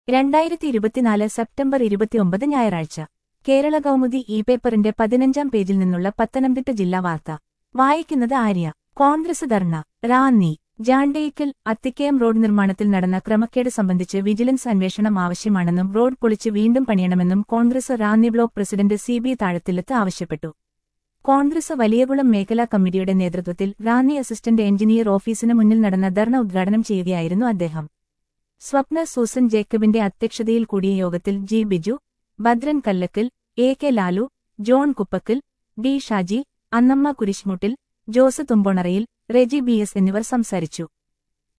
2024 September 29 ഞായറാഴ്ച കേരള കൗമുദി പേപ്പറിന്റെ 15-ാം പേജിൽ നിന്നുള്ള പത്തനംതിട്ട ജില്ലാ വാർത്ത വായിക്കുന്നത് ആര്യ. കോൺഗ്രസ് ധർണ റാന്നി. ജാണ്ടയിക്കൽ അത്തിക്കയം റോഡ് നിർമ്മാണത്തിൽ നടന്ന ക്രമക്കേട് സംബന്ധിച്ച് വിജിലൻസ് അന്വേഷണം ആവശ്യമാണെന്നും റോഡ് പൊളിച്ച് വീണ്ടും പണിയണമെന്നും Congress Ranni block president CB Thazhathillath ആവശ്യപ്പെട്ടു. കോൺഗ്രസ് വലിയകുളം മേഖലാ കമ്മിറ്റിയുടെ നേതൃത്വത്തിൽ റാന്നി അസിസ്റ്റന്റ് എഞ്ചിനീയർ ഓഫീസിന് മുന്നിൽ നടന്ന ധർണ ഉദ്ഘാടനം ചെയ്യുകയായിരുന്നു അദ്ദേഹം. സ്വപ്ന സൂസൻ ജേക്കബിന്റെ അധ്യക്ഷതയിൽ കൂടിയ യോഗത്തിൽ G. Biju, Bhadran Kallakkal, AK. Lalu, John Kuppakkal, D. Shaji, Annamma Kurishumuttil, Jose Thumponarayil, Reji BS എന്നിവർ സംസാരിച്ചു.